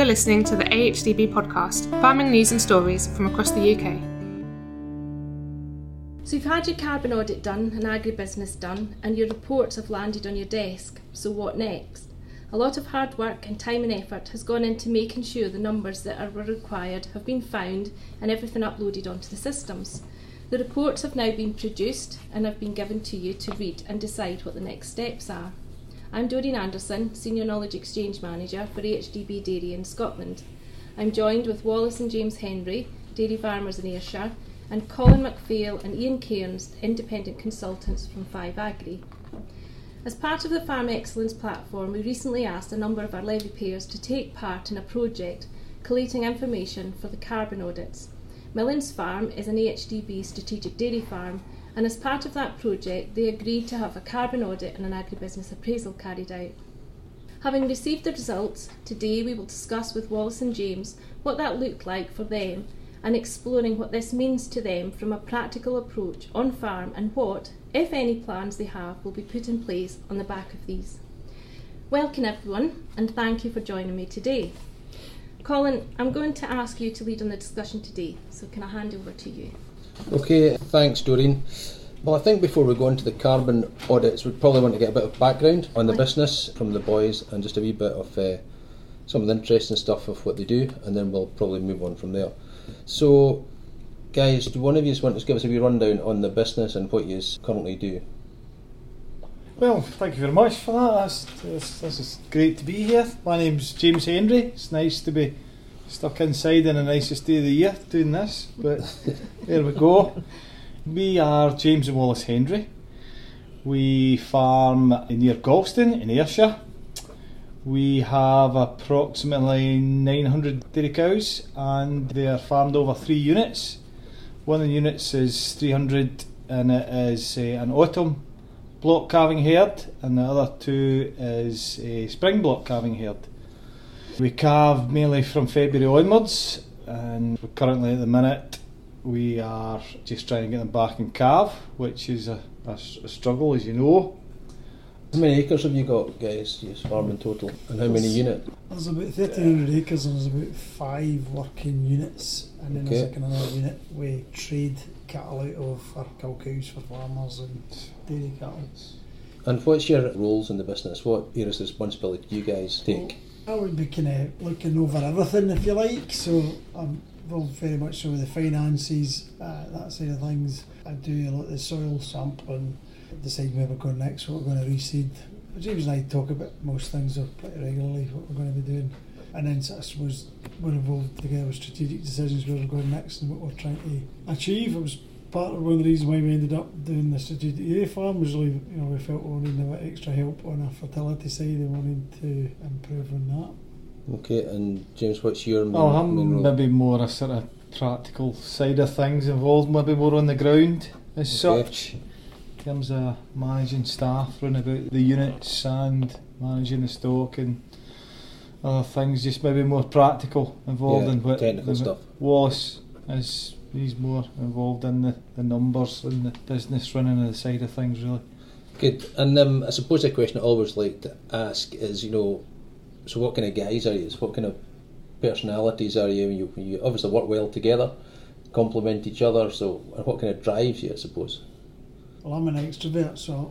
You're listening to the AHDB podcast, farming news and stories from across the UK. So you've had your carbon audit done and agribusiness done, and your reports have landed on your desk. So what next? A lot of hard work and time and effort has gone into making sure the numbers that were required have been found and everything uploaded onto the systems. The reports have now been produced and have been given to you to read and decide what the next steps are. I'm Doreen Anderson, Senior Knowledge Exchange Manager for AHDB Dairy in Scotland. I'm joined with Wallace and James Henry, Dairy Farmers in Ayrshire, and Colin McPhail and Ian Cairns, Independent Consultants from 5Agri. As part of the Farm Excellence platform, we recently asked a number of our levy payers to take part in a project collating information for the carbon audits. Millins Farm is an AHDB strategic dairy farm, and as part of that project they agreed to have a carbon audit and an agribusiness appraisal carried out. Having received the results, today we will discuss with Wallace and James what that looked like for them and exploring what this means to them from a practical approach on farm and what, if any, plans they have will be put in place on the back of these. Welcome everyone, and thank you for joining me today. Colin, I'm going to ask you to lead on the discussion today, so can I hand over to you? Okay, thanks Doreen. Well, I think before we go into the carbon audits, we'd probably want to get a bit of background on the business from the boys and just a wee bit of some of the interesting stuff of what they do, and then we'll probably move on from there. So, guys, do one of you want to give us a wee rundown on the business and what you currently do? Well, thank you very much for that. This is great to be here. My name's James Henry. It's nice to be stuck inside in the nicest day of the year doing this, but there we go. We are James and Wallace Henry. We farm near Galston in Ayrshire. We have approximately 900 dairy cows, and they are farmed over 3 units. One of the units is 300 and it is an autumn block calving herd, and the other 2 is a spring block calving herd. We calve mainly from February onwards, and currently at the minute we are just trying to get them back in calve, which is a struggle, as you know. How many acres have you got, guys, you farm in total, and how many units? There's about 1,300 acres and there's about 5 working units, and then there's like another unit we trade cattle out of for cow cows for farmers and dairy cattle. And what's your roles in the business? What areas of responsibility do you guys take? Well, I would be kind of looking over everything, if you like, so I'm involved very much so with the finances, that side of things. I do a lot of the soil sampling, decide where we're going next, what we're going to reseed. James and I talk about most things pretty regularly, what we're going to be doing. And then I suppose we're involved together with strategic decisions where we're going next and what we're trying to achieve. It was part of one of the reasons why we ended up doing the strategic dairy farm was really, we felt we needed a bit extra help on our fertility side and wanted to improve on that. Okay, and James, what's your main I'm role? maybe more a sort of practical side of things involved, maybe more on the ground as such. In terms of managing staff, running about the units and managing the stock and other things, just maybe more practical involved in what technical stuff. Wallace he's more involved in the numbers and the business running of the side of things, really. Good. And I suppose the question I always like to ask is, so what kind of guys are you? What kind of personalities are you? You obviously work well together, complement each other, so what kind of drives you, I suppose? Well, I'm an extrovert, so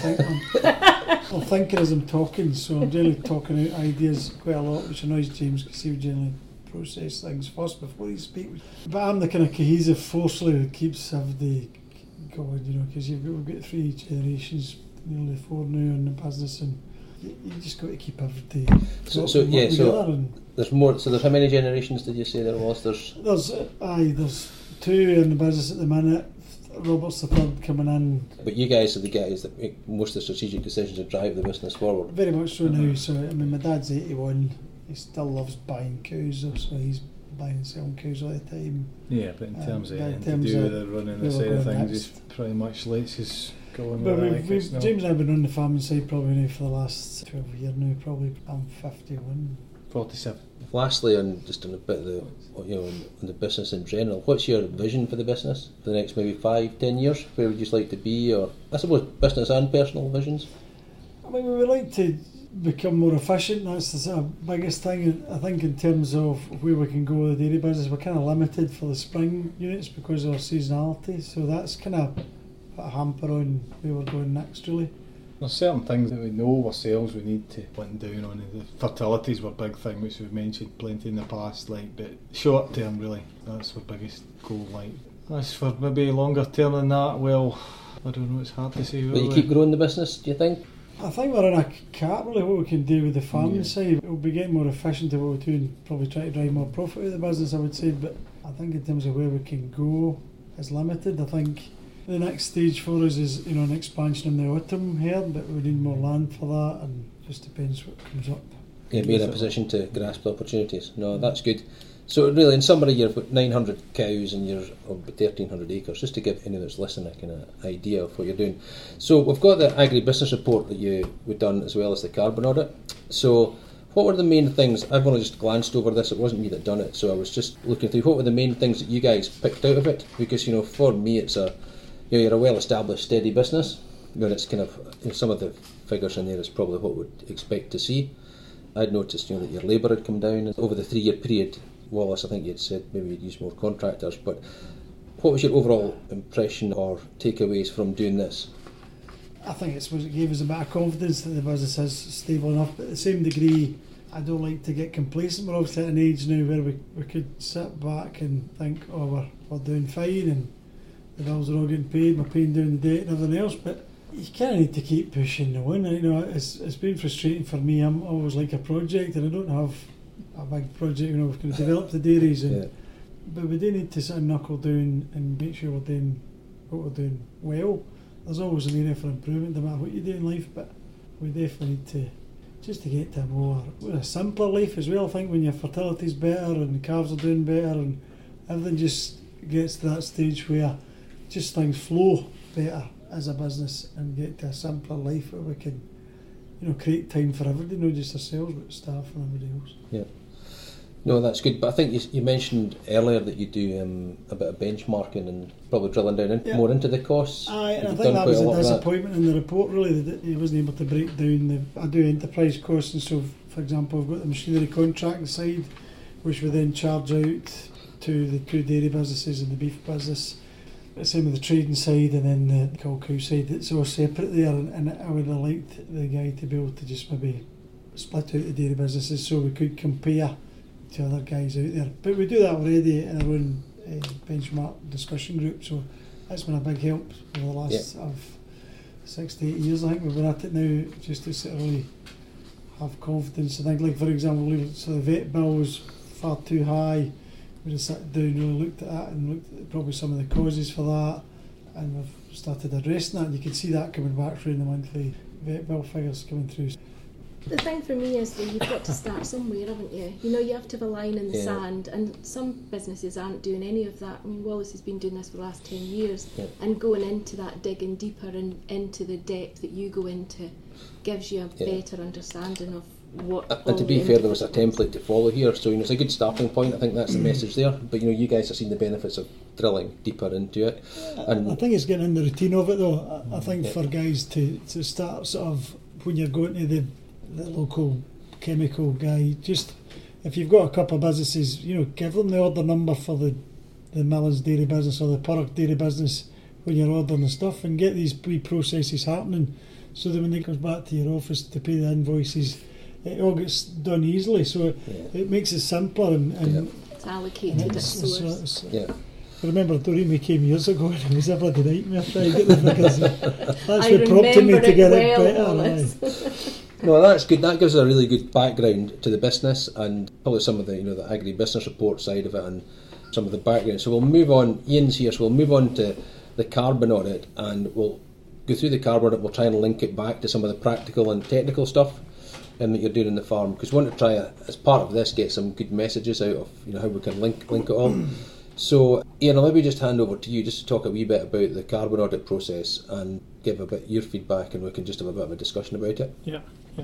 I'll think as I'm talking, so I'm generally talking out ideas quite a lot, which annoys James because he would generally process things first before he speaks. But I'm the kind of cohesive force that keeps everybody going, because we've got 3 generations, nearly 4 now in the business, and you just got to keep everybody together. There's more. So there's how many generations did you say there was? There's 2 in the business at the minute. Robert's the third coming in. But you guys are the guys that make most of the strategic decisions that drive the business forward. Very much so now. So my dad's 81. He still loves buying cows, so he's buying and selling cows all the time. Yeah, but in terms of anything to do with the running the side of things, he's pretty much lets us go on with that. James and I have been on the farming side probably now for the last 12 years now. Probably I'm 51. 47. Lastly, on a bit of the on the business in general, what's your vision for the business for the next maybe 5-10 years? Where would you like to be, or I suppose business and personal visions? I mean, we would like to become more efficient. That's the sort of biggest thing. I think in terms of where we can go with the dairy business, we're kind of limited for the spring units because of our seasonality. So that's kind of put a hamper on where we're going next, really. There's certain things that we know ourselves we need to wind down on. The fertilities were a big thing, which we've mentioned plenty in the past. But short term, really, that's our biggest goal. As for maybe longer term than that, well, I don't know. It's hard to say. But you keep growing the business, do you think? I think we're in a cap, really, what we can do with the farming side. We'll be getting more efficient at what we're doing, probably try to drive more profit out of the business, I would say. But I think in terms of where we can go is limited. I think the next stage for us is, an expansion in the autumn here, but we need more land for that, and just depends what comes up. Yeah, be in a position to grasp the opportunities. No, that's good. So really, in summary, you've got 900 cows and you're on 1,300 acres, just to give anyone that's listening a kind of idea of what you're doing. So we've got the agri-business report that we've done, as well as the carbon audit. So what were the main things? I've only just glanced over this, it wasn't me that done it, so I was just looking through what were the main things that you guys picked out of it, because for me it's you're a well-established, steady business, where it's kind of, some of the figures in there is probably what we'd expect to see. I'd noticed that your labour had come down over the 3-year period. Wallace, I think you'd said maybe you'd use more contractors, but what was your overall impression or takeaways from doing this? I think it gave us a bit of confidence that the business is stable enough, but at the same degree, I don't like to get complacent. We're obviously at an age now where we could sit back and think, we're doing fine and the bills are all getting paid, we're paying down the debt and everything else, but you kind of need to keep pushing the win. It's been frustrating for me. I'm always like a project, and I don't have a big project. We're going to develop the dairies, but we do need to sort of knuckle down and make sure we're doing what we're doing well. There's always an area for improvement, no matter what you do in life, but we definitely need to get to a simpler life as well. I think when your fertility's better and the calves are doing better and everything just gets to that stage where just things flow better as a business and get to a simpler life where we can, create time for everybody, not just ourselves, but staff and everybody else. Yeah. No, that's good. But I think you mentioned earlier that you do a bit of benchmarking and probably drilling down more into the costs. Aye, and I think that was a disappointment in the report, really, that he wasn't able to break down I do enterprise costs, and so, for example, we've got the machinery contract side, which we then charge out to the two dairy businesses and the beef business. Same with the trading side and then the cow side. It's all separate there, and I would have liked the guy to be able to just maybe split out the dairy businesses so we could compare to other guys out there. But we do that already in our own benchmark discussion group, so that's been a big help over the last 6 to 8 years. I think we've been at it now just to sort of really have confidence. I think, like for example, so the vet bill was far too high. We just sat down and really looked at that and looked at probably some of the causes for that, and we've started addressing that, and you can see that coming back through in the monthly vet bill figures coming through. The thing for me is that you've got to start somewhere, haven't you? You have to have a line in the sand, and some businesses aren't doing any of that. I mean, Wallace has been doing this for the last 10 years, and going into that, digging deeper and into the depth that you go into gives you a better understanding of what. And to be fair, there was a template to follow here, so it's a good starting point. I think that's the message there. But you guys have seen the benefits of drilling deeper into it. And I think it's getting in the routine of it, though. I think for guys to start sort of when you're going to the local chemical guy, just if you've got a couple of businesses, give them the order number for the Millins dairy business or the Purrock dairy business when you're ordering the stuff, and get these wee processes happening so that when it comes back to your office to pay the invoices, it all gets done easily, so it makes it simpler and it's allocated at source. I remember Doreen came years ago and it was a bloody nightmare trying to get the figures. That's what prompted me to get it better. No, that's good. That gives a really good background to the business, and probably some of the the agri-business report side of it and some of the background. So we'll move on. Ian's here, so we'll move on to the carbon audit, and we'll go through the carbon audit. We'll try and link it back to some of the practical and technical stuff that you're doing in the farm, because we want to try, as part of this, get some good messages out of how we can link it all. So Ian, I'll maybe just hand over to you just to talk a wee bit about the carbon audit process and give a bit your feedback, and we can just have a bit of a discussion about it. Yeah.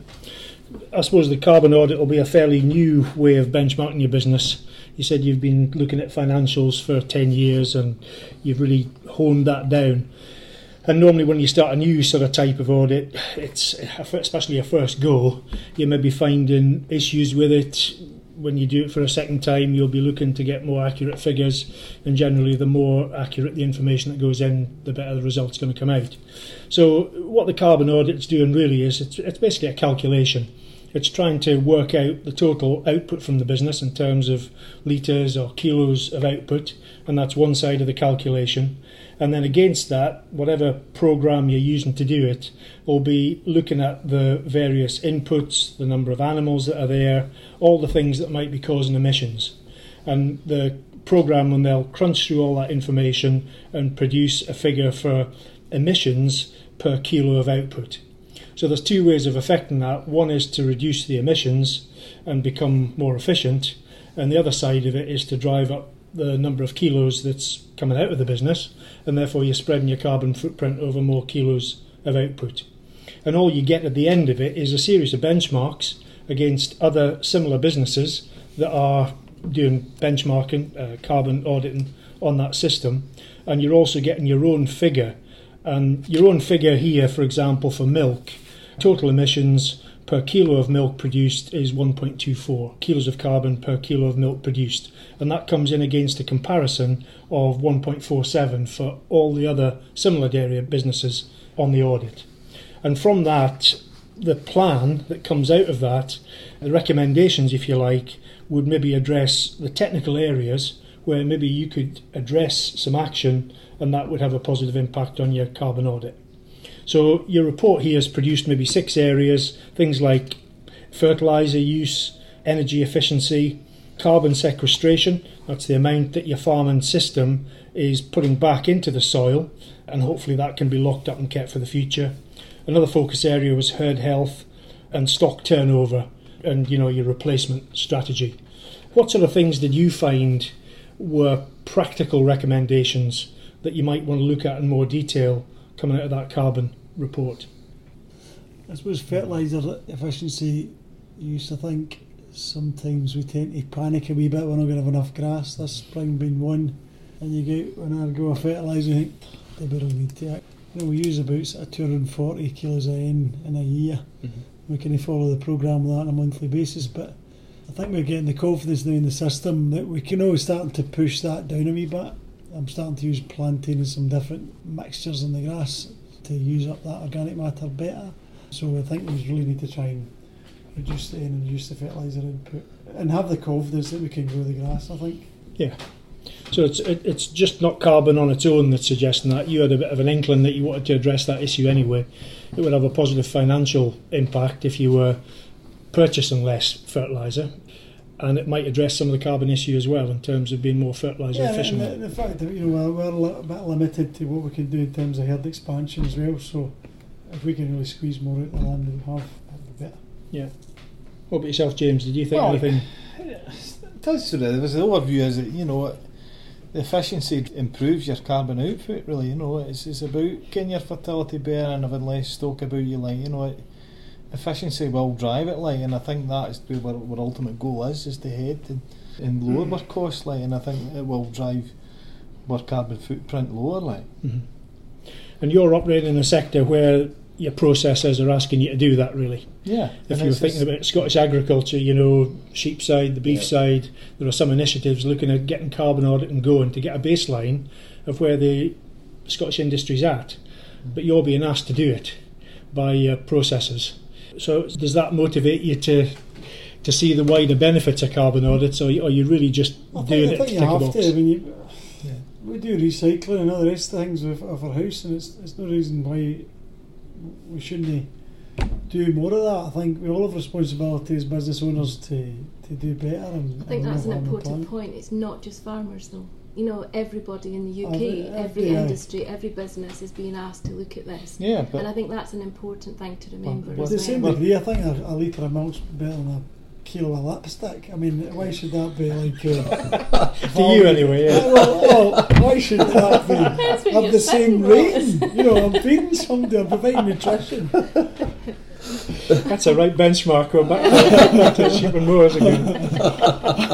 I suppose the carbon audit will be a fairly new way of benchmarking your business. You said you've been looking at financials for 10 years and you've really honed that down. And normally when you start a new sort of type of audit, it's especially a first go, you may be finding issues with it. When you do it for a second time, you'll be looking to get more accurate figures, and generally the more accurate the information that goes in, the better the result's going to come out. So what the carbon audit's doing really is it's basically a calculation. It's trying to work out the total output from the business in terms of litres or kilos of output, and that's one side of the calculation. And then against that, whatever program you're using to do it will be looking at the various inputs, the number of animals that are there, all the things that might be causing emissions. And the program, when they'll crunch through all that information and produce a figure for emissions per kilo of output. So there's two ways of affecting that. One is to reduce the emissions and become more efficient, and the other side of it is to drive up the number of kilos that's coming out of the business, and therefore you're spreading your carbon footprint over more kilos of output. And all you get at the end of it is a series of benchmarks against other similar businesses that are doing benchmarking, carbon auditing on that system, and you're also getting your own figure. And your own figure here, for example, for milk, total emissions per kilo of milk produced is 1.24 kilos of carbon per kilo of milk produced, and that comes in against a comparison of 1.47 for all the other similar dairy businesses on the audit. And from that, the plan that comes out of that, the recommendations, if you like, would maybe address the technical areas where maybe you could address some action, and that would have a positive impact on your carbon audit. So your report here has produced maybe 6 areas, things like fertiliser use, energy efficiency, carbon sequestration, that's the amount that your farming system is putting back into the soil, and hopefully that can be locked up and kept for the future. Another focus area was herd health and stock turnover and, your replacement strategy. What sort of things did you find were practical recommendations that you might want to look at in more detail coming out of that carbon report? I suppose fertiliser efficiency, you used to think sometimes we tend to panic a wee bit, we're not going to have enough grass. This spring being one, and you get when I go a fertiliser, you think they better need to. We use about sort of 240 kilos of N in a year. Mm-hmm. We can follow the programme with that on a monthly basis, but I think we're getting the confidence now in the system that we can always start to push that down a wee bit. I'm starting to use plantain and some different mixtures in the grass to use up that organic matter better. So I think we really need to try and reduce the N and reduce the fertiliser input and have the confidence that we can grow the grass, I think. Yeah. So it's just not carbon on its own that's suggesting that. You had a bit of an inkling that you wanted to address that issue anyway. It would have a positive financial impact if you were purchasing less fertiliser, and it might address some of the carbon issue as well in terms of being more fertiliser efficient. And the fact that we're a little bit limited to what we can do in terms of herd expansion as well, so if we can really squeeze more out of the land than we have, that'd be better. Yeah. What about yourself, James? Did you think anything? It does sort of. There was the overview is that the efficiency improves your carbon output. Really, it's about getting your fertility better and having less stock about you. Efficiency will drive it, and I think that is where our ultimate goal is to head and lower our costs, and I think it will drive our carbon footprint lower, Mm-hmm. And you're operating in a sector where your processors are asking you to do that, really. Yeah. If you're thinking about Scottish agriculture, sheep side, the beef side, there are some initiatives looking at getting carbon audit and going to get a baseline of where the Scottish industry's at. But you're being asked to do it by processors. So does that motivate you to see the wider benefits of carbon audits, or are you really just doing it to tick a box? We do recycling and all the rest of things of our house, and it's no reason why we shouldn't do more of that. I think we all have responsibility as business owners to do better. I think that's an important point. It's not just farmers though. Everybody in the UK, every industry, every business is being asked to look at this. Yeah, and I think that's an important thing to remember. But the same degree, I think a litre of milk's better than a kilo of lipstick. I mean, why should that be like... to you anyway, yeah. Well, why should that be have the same rating? I'm feeding somebody, I'm providing nutrition. That's a right benchmark. We're back to sheep and mowers again.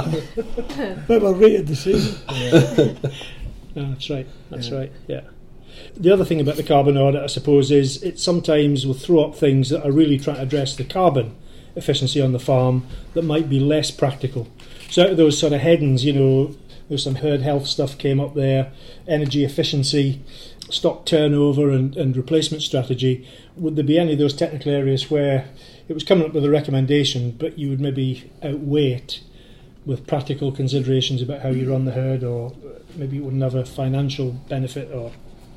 But we're rated the same. No, that's right. Yeah. The other thing about the carbon audit, I suppose, is it sometimes will throw up things that are really trying to address the carbon efficiency on the farm that might be less practical. So out of those sort of headings, there's some herd health stuff came up there, energy efficiency, stock turnover and replacement strategy. Would there be any of those technical areas where it was coming up with a recommendation, but you would maybe outweigh it with practical considerations about how you run the herd, or maybe it wouldn't have a financial benefit, or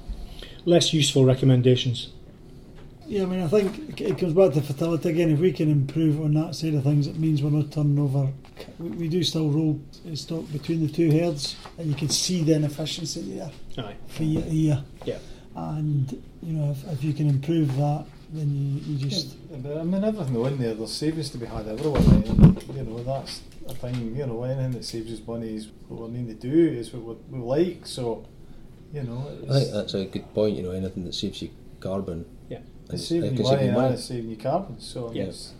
less useful recommendations? Yeah, I mean, I think it comes back to fertility again. If we can improve on that side of things, it means we're not turning over. We do still roll stock between the two herds, and you can see the inefficiency there. Aye. For year to year. Yeah. And if you can improve that, then you just. Yeah, but I mean, everything in there, there's savings to be had everywhere. Right? And, that's a thing. Anything that saves us money is what we need to do. Is what we like. So, I think that's a good point. Anything that saves you carbon. Yeah. It's saving you money and it's saving you carbon. So yes.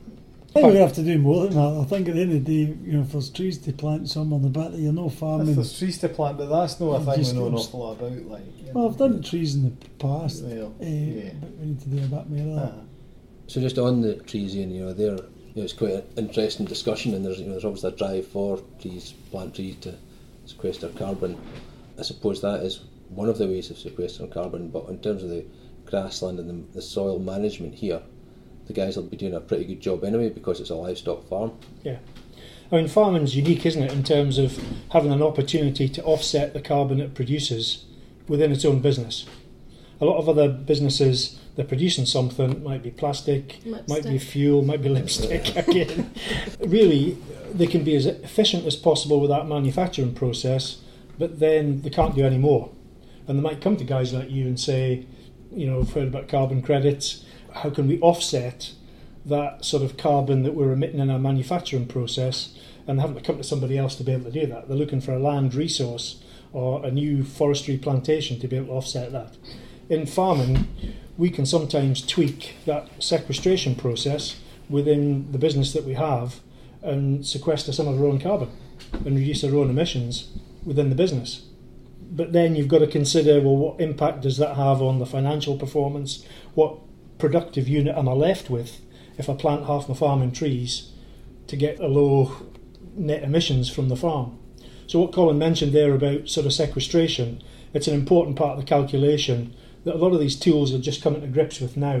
I think we have to do more than that. I think at the end of the day, if there's trees to plant some on the bit that you're no farming. If there's trees to plant, but that's not a thing we know an awful lot about. Well, I've done trees in the past, yeah. But we need to do a bit more of that. So just on the trees, Ian, it's quite an interesting discussion, and there's obviously a drive for plant trees to sequester carbon. I suppose that is one of the ways of sequestering carbon, but in terms of the grassland and the soil management here, the guys will be doing a pretty good job anyway, because it's a livestock farm. Yeah. I mean, farming's unique, isn't it, in terms of having an opportunity to offset the carbon it produces within its own business. A lot of other businesses, they're producing something, it might be plastic, might be fuel, might be lipstick again. Really, they can be as efficient as possible with that manufacturing process, but then they can't do any more. And they might come to guys like you and say, I've heard about carbon credits, how can we offset that sort of carbon that we're emitting in our manufacturing process, and they haven't to come to somebody else to be able to do that. They're looking for a land resource or a new forestry plantation to be able to offset that. In farming, we can sometimes tweak that sequestration process within the business that we have and sequester some of our own carbon and reduce our own emissions within the business. But then you've got to consider, what impact does that have on the financial performance? What productive unit am I left with if I plant half my farm in trees to get a low net emissions from the farm? So what Colin mentioned there about sort of sequestration, it's an important part of the calculation that a lot of these tools are just coming to grips with now.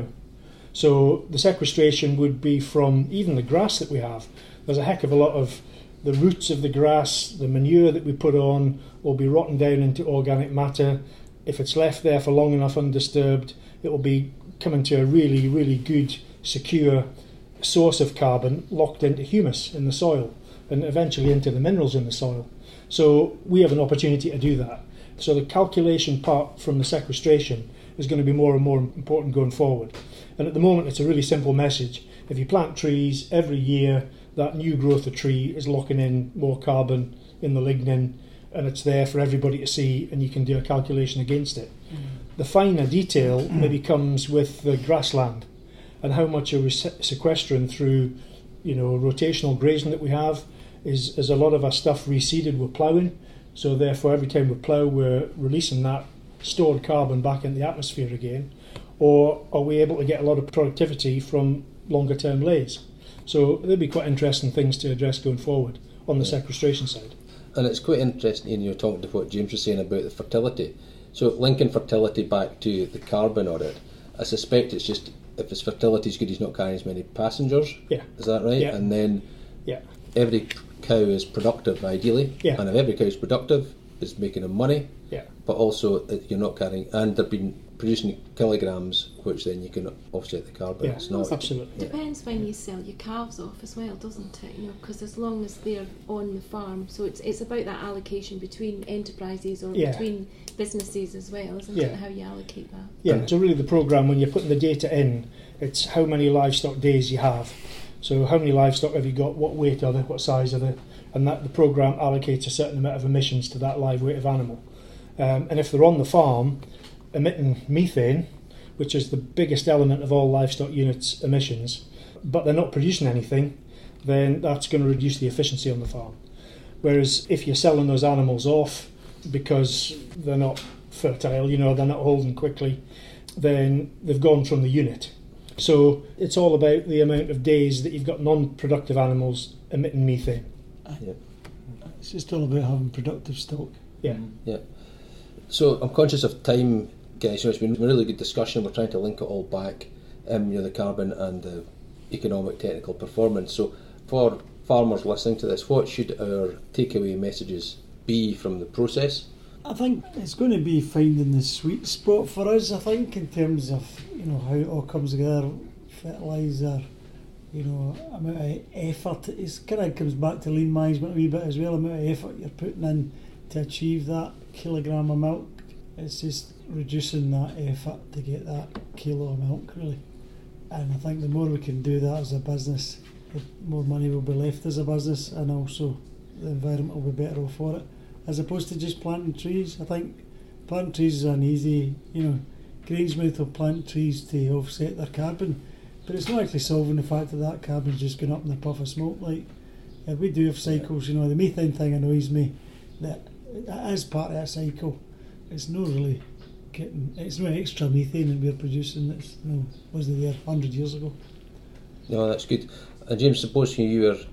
So the sequestration would be from even the grass that we have. There's a heck of a lot of the roots of the grass, the manure that we put on will be rotting down into organic matter. If it's left there for long enough undisturbed, it will be coming to a really, really good, secure source of carbon locked into humus in the soil and eventually into the minerals in the soil. So we have an opportunity to do that. So the calculation part from the sequestration is going to be more and more important going forward. And at the moment, it's a really simple message. If you plant trees every year, that new growth of tree is locking in more carbon in the lignin, and it's there for everybody to see, and you can do a calculation against it. The finer detail maybe comes with the grassland and how much are we sequestering through, rotational grazing that we have. Is a lot of our stuff reseeded with ploughing, so therefore every time we plough we're releasing that stored carbon back in the atmosphere again, or are we able to get a lot of productivity from longer term lays? So there'll be quite interesting things to address going forward on the sequestration side. And it's quite interesting, you're talking to what James was saying about the fertility. So linking fertility back to the carbon audit, I suspect it's just if his fertility is good, he's not carrying as many passengers. Yeah. Is that right? Yeah. And then every cow is productive, ideally. Yeah. And if every cow is productive, it's making them money. Yeah. But also you're not carrying, and they've been producing kilograms, which then you can offset the carbon. Yeah, it's not, absolutely. Depends when you sell your calves off as well, doesn't it? Because as long as they're on the farm, so it's about that allocation between enterprises or between businesses as well, isn't it? How you allocate that. Yeah. So really, the programme, when you're putting the data in, it's how many livestock days you have. So how many livestock have you got? What weight are they? What size are they? And that the programme allocates a certain amount of emissions to that live weight of animal. And if they're on the farm emitting methane, which is the biggest element of all livestock units' emissions, but they're not producing anything, then that's going to reduce the efficiency on the farm. Whereas if you're selling those animals off because they're not fertile, they're not holding quickly, then they've gone from the unit. So it's all about the amount of days that you've got non-productive animals emitting methane. It's just all about having productive stock. Yeah. So I'm conscious of time, guys. It's been a really good discussion. We're trying to link it all back, the carbon and the economic technical performance. So for farmers listening to this, what should our takeaway messages be from the process? I think it's going to be finding the sweet spot for us, I think, in terms of, how it all comes together, fertiliser, amount of effort. It kind of comes back to lean management a wee bit as well, amount of effort you're putting in to achieve that kilogram of milk. It's just reducing that effort to get that kilo of milk, really. And I think the more we can do that as a business, the more money will be left as a business, and also the environment will be better off for it, as opposed to just planting trees. I think planting trees is an easy, Grangemouth will plant trees to offset their carbon, but it's not actually solving the fact that carbon's just going up in a puff of smoke. Like, if we do have cycles, the methane thing annoys me, that as part of that cycle, it's not really it's no extra methane that we're producing that's wasn't there 100 years ago. No, that's good. And James, supposing you've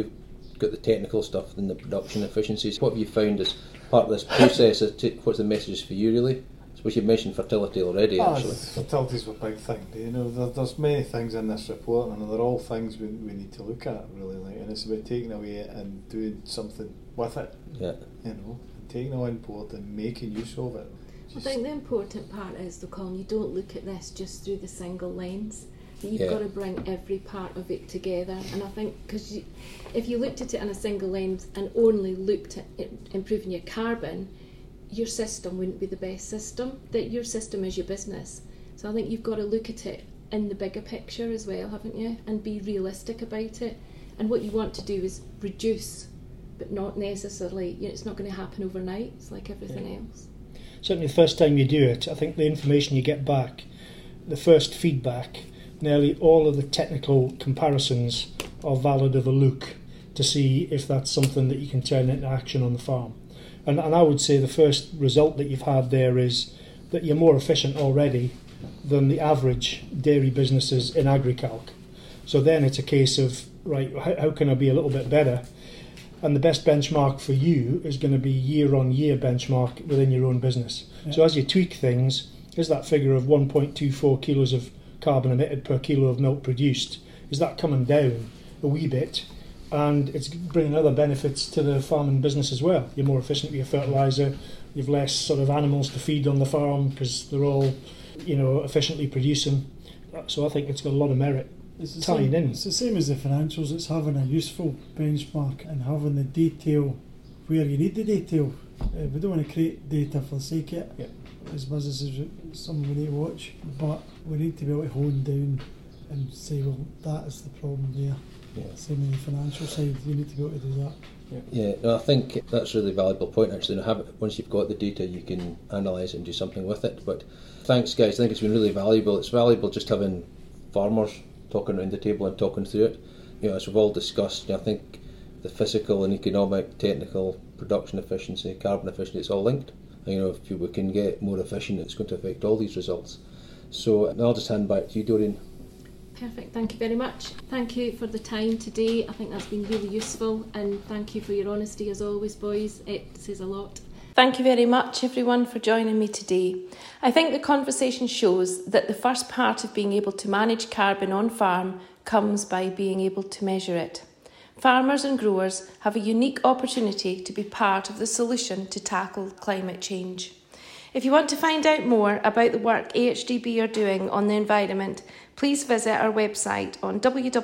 got the technical stuff and the production efficiencies, what have you found as part of this process? What's the message for you, really? I suppose you've mentioned fertility already, actually. Fertility's a big thing. There's many things in this report, and they're all things we need to look at, really. And it's about taking away it and doing something with it. Yeah. And taking it on board and making use of it. I think the important part is, though, Colin, you don't look at this just through the single lens. You've got to bring every part of it together. And I think, because if you looked at it in a single lens and only looked at improving your carbon, your system wouldn't be the best system. That your system is your business. So I think you've got to look at it in the bigger picture as well, haven't you? And be realistic about it. And what you want to do is reduce, but not necessarily, it's not going to happen overnight. It's like everything else. Certainly the first time you do it, I think the information you get back, the first feedback, nearly all of the technical comparisons are valid of a look to see if that's something that you can turn into action on the farm. And I would say the first result that you've had there is that you're more efficient already than the average dairy businesses in AgriCalc. So then it's a case of, right, how can I be a little bit better? And the best benchmark for you is going to be year-on-year benchmark within your own business. Yeah. So as you tweak things, is that figure of 1.24 kilos of carbon emitted per kilo of milk produced, is that coming down a wee bit? And it's bringing other benefits to the farming business as well. You're more efficient with your fertiliser, you've less sort of animals to feed on the farm because they're all, efficiently producing. So I think it's got a lot of merit. It's the same as the financials. It's having a useful benchmark and having the detail where you need the detail. We don't want to create data for the sake of it. Yep. As businesses, it's something we need to watch, but we need to be able to hone down and say, well, that is the problem there. Yeah. Same with the financial side, you need to be able to do that. Yeah, no, I think that's a really valuable point, actually. Once you've got the data, you can analyse it and do something with it. But thanks, guys. I think it's been really valuable. It's valuable just having farmers talking around the table and talking through it. As we've all discussed, I think the physical and economic, technical, production efficiency, carbon efficiency, it's all linked. If we can get more efficient, it's going to affect all these results. So I'll just hand back to you, Doreen. Perfect, thank you very much. Thank you for the time today. I think that's been really useful, and thank you for your honesty as always, boys. It says a lot. Thank you very much, everyone, for joining me today. I think the conversation shows that the first part of being able to manage carbon on farm comes by being able to measure it. Farmers and growers have a unique opportunity to be part of the solution to tackle climate change. If you want to find out more about the work AHDB are doing on the environment, please visit our website on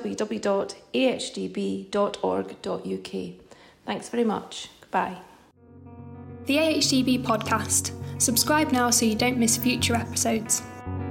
www.ahdb.org.uk. Thanks very much. Goodbye. The AHDB podcast. Subscribe now so you don't miss future episodes.